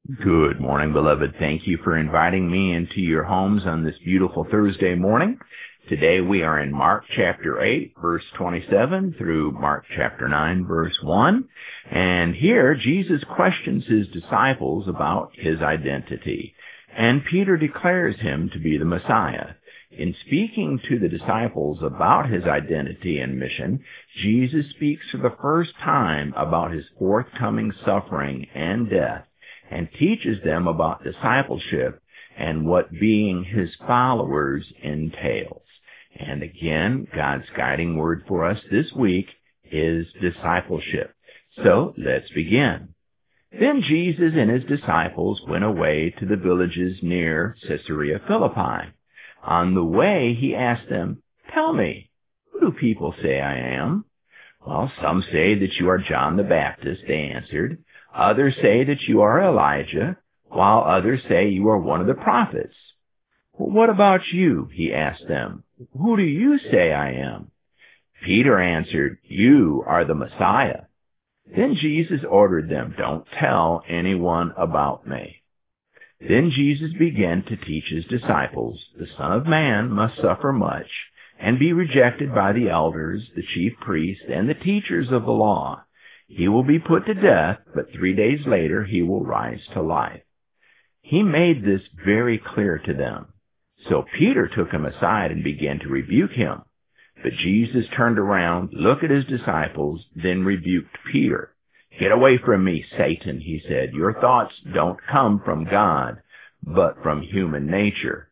Good morning, beloved. Thank you for inviting me into your homes on this beautiful Thursday morning. Today we are in Mark chapter 8, verse 27 through Mark chapter 9, verse 1. And here Jesus questions his disciples about his identity. And Peter declares him to be the Messiah. In speaking to the disciples about his identity and mission, Jesus speaks for the first time about his forthcoming suffering and death, and teaches them about discipleship and what being his followers entails. And again, God's guiding word for us this week is discipleship. So let's begin. Then Jesus and his disciples went away to the villages near Caesarea Philippi. On the way, he asked them, "Tell me, who do people say I am?" "Well, some say that you are John the Baptist," they answered. "Others say that you are Elijah, while others say you are one of the prophets." "Well, what about you?" he asked them. "Who do you say I am?" Peter answered, "You are the Messiah." Then Jesus ordered them, "Don't tell anyone about me." Then Jesus began to teach his disciples, "The Son of Man must suffer much, and be rejected by the elders, the chief priests, and the teachers of the law. He will be put to death, but 3 days later he will rise to life." He made this very clear to them. So Peter took him aside and began to rebuke him. But Jesus turned around, looked at his disciples, then rebuked Peter. "Get away from me, Satan," he said. "Your thoughts don't come from God, but from human nature."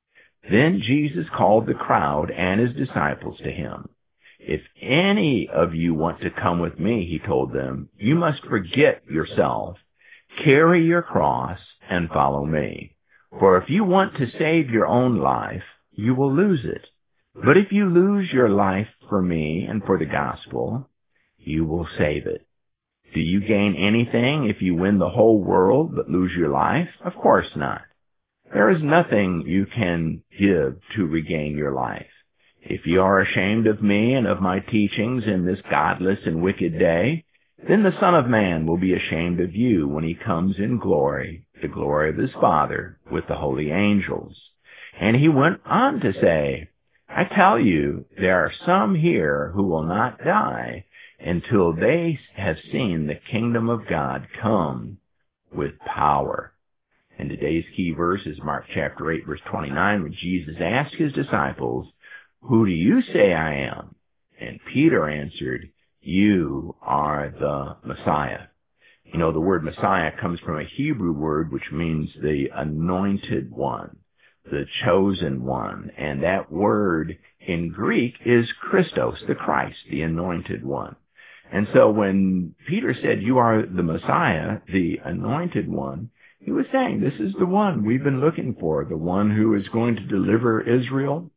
Then Jesus called the crowd and his disciples to him. "If any of you want to come with me," he told them, "you must forget yourself, carry your cross, and follow me. For if you want to save your own life, you will lose it. But if you lose your life for me and for the gospel, you will save it. Do you gain anything if you win the whole world but lose your life? Of course not. There is nothing you can give to regain your life. If you are ashamed of me and of my teachings in this godless and wicked day, then the Son of Man will be ashamed of you when he comes in glory, the glory of his Father, with the holy angels." And he went on to say, "I tell you, there are some here who will not die until they have seen the kingdom of God come with power." And today's key verse is Mark chapter 8, verse 29, where Jesus asked his disciples, "Who do you say I am?" And Peter answered, "You are the Messiah." You know, the word Messiah comes from a Hebrew word which means the anointed one, the chosen one. And that word in Greek is Christos, the Christ, the anointed one. And so when Peter said, "You are the Messiah, the anointed one," he was saying, this is the one we've been looking for, the one who is going to deliver Israel.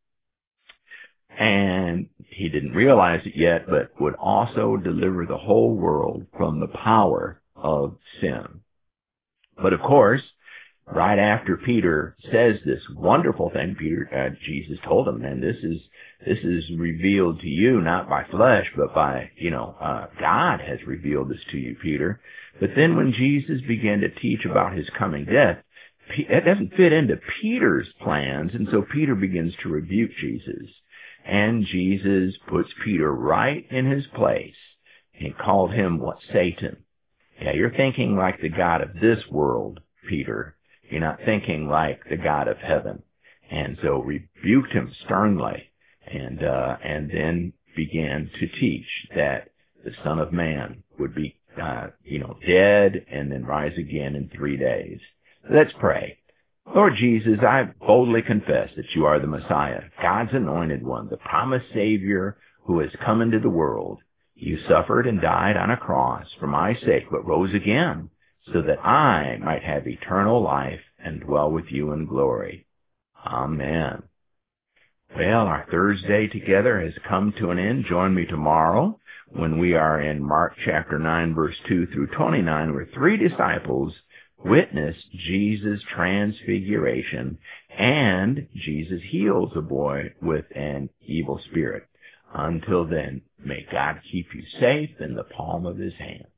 And he didn't realize it yet, but would also deliver the whole world from the power of sin. But of course, right after Peter says this wonderful thing, Jesus told him, "Man, this is revealed to you not by flesh, but by God has revealed this to you, Peter." But then when Jesus began to teach about his coming death, it doesn't fit into Peter's plans, and so Peter begins to rebuke Jesus. And Jesus puts Peter right in his place and called him what? Satan. Yeah, you're thinking like the God of this world, Peter. You're not thinking like the God of heaven. And so rebuked him sternly, and then began to teach that the Son of Man would be, dead and then rise again in 3 days. Let's pray. Lord Jesus, I boldly confess that you are the Messiah, God's anointed one, the promised Savior who has come into the world. You suffered and died on a cross for my sake, but rose again, so that I might have eternal life and dwell with you in glory. Amen. Well, our Thursday together has come to an end. Join me tomorrow when we are in Mark chapter 9, verse 2 through 29, where 3 disciples witnessed Jesus' transfiguration, and Jesus heals a boy with an evil spirit. Until then, may God keep you safe in the palm of his hand.